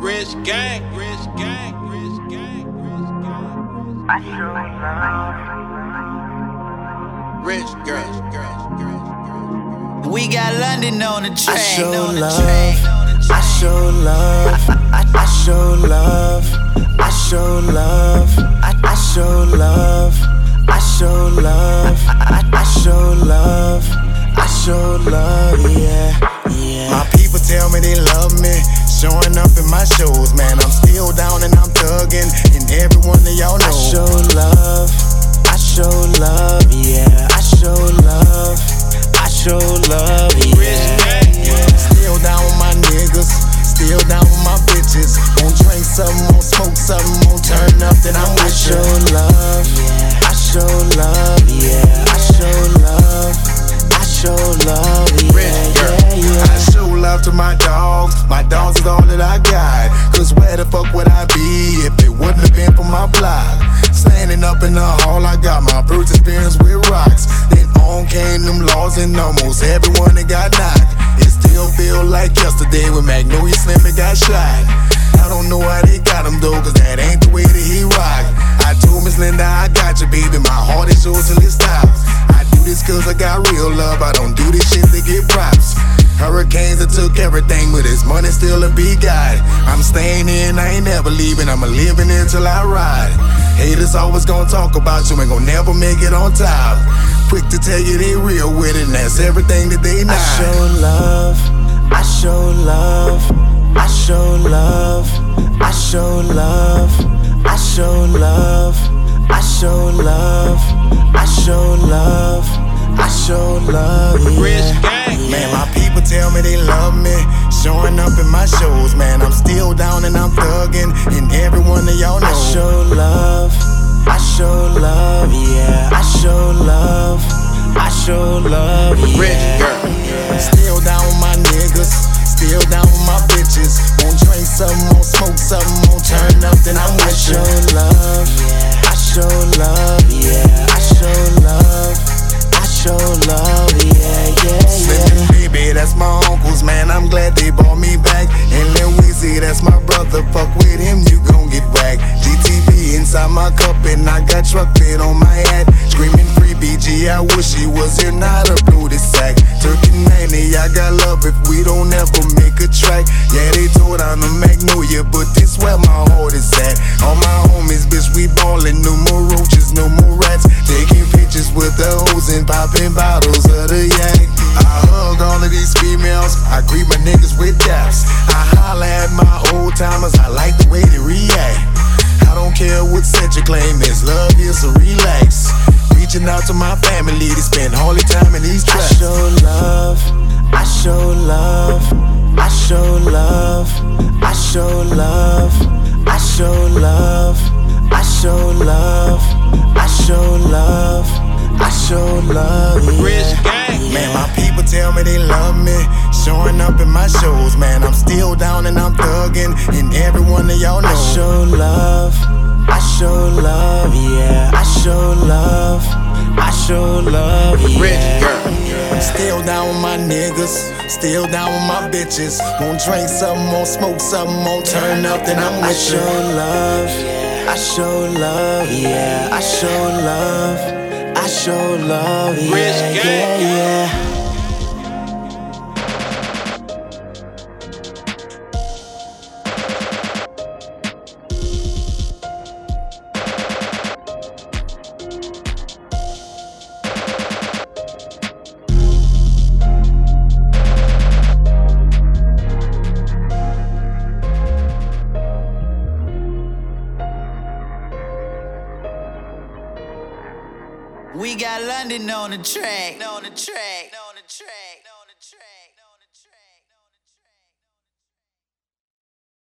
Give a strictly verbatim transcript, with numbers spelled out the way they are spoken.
Rich gang, rich gang, rich gang, rich gang. I show love. Rich girl, girl, girl, girl. We got London on the track. I show on the love. track. I show love. I, I, I show love. I show love. I, I show love. I show love. I, I, I show love. I show love. Yeah, yeah. My people tell me they love me, showing up in my shows, man. I'm still down and I'm thugging, and every one of y'all know. I show love. I show love. Yeah, I show love. I show love. Yeah, yeah. Still down with my niggas, still down with my bitches. Won't drink something, won't smoke something, won't turn up, then I'm I with show you. love. Yeah, I show love. Yeah, I show love. I show love. Yeah, yeah, yeah. I show love to my dogs. My dogs is all that I got. Cause where the fuck would I be if it wouldn't have been for my block? Standing up in the hall, I got my first experience with rocks. Then on came them laws and almost everyone that got knocked. It still feel like yesterday when Magnolia Slim got shot. I don't know how they got him though, cause that ain't the way that he rock. I told Miss Linda, I got you, baby. My heart is yours till it stops. I do this cause I got real love. I don't do this shit to get props. Hurricanes that took everything, but his money still a big guy. I'm staying in, I ain't never leaving. I'ma living until I ride. Haters always gonna talk about you, ain't gonna never make it on top. Quick to tell you they real with it, and that's everything that they not. I show love. I show love. I show love. I show love. I show love. I show love. I show love. I show love. Rich Yeah. gang, Man, my people tell me they love me, showing up in my shows, man. I'm still down and I'm thugging, and every one of y'all know. I show love. I show love. Yeah, I show love. I show love. Yeah. rich girl. Yeah. Still down with my niggas, still down with my bitches. Won't drink something, won't smoke something, won't turn up, then I'm I with show you. love. I show love. Yeah, I show love. I show love. Yeah, yeah, Slim yeah. and baby, that's my uncles, man. I'm glad they brought me back. And Lil Weezy, that's my brother. Fuck with him, you gon' get whacked. G T B inside my cup, and I got truck fit on my hat. Screaming free B G, I wish he was here, not a booty sack. Turkey Nanny, I got love if we don't ever make a track. Yeah, they told I'm a Magnolia, but this where my heart is at. All my homies, bitch, we ballin'. No more roaches, no more rats. Taking pictures with the hoes and popping bottles of the yak. I hug all of these females, I greet my niggas with daps. I holla at my old timers, I like the way they react. I don't care what set your claim is, love here, so relax. Reaching out to my family to spend all the time in these I tracks. show love. I show love. I show love. I show love. I show love. I show love. I show love. I show love. Yeah. Rich gang, Man, my people tell me they love me, showing up in my shows, man. I'm still down and I'm thugging, and every one of y'all know. I show love. I show love. Yeah, I show love. I show love. Yeah. rich girl. I'm still down with my niggas, still down with my bitches. Won't drink something, won't smoke something, won't turn up, then I'm I with show you. love. I show love. Yeah, I show love. I show love. Yeah, Rich gang. yeah, yeah. We got London on the track. On the track.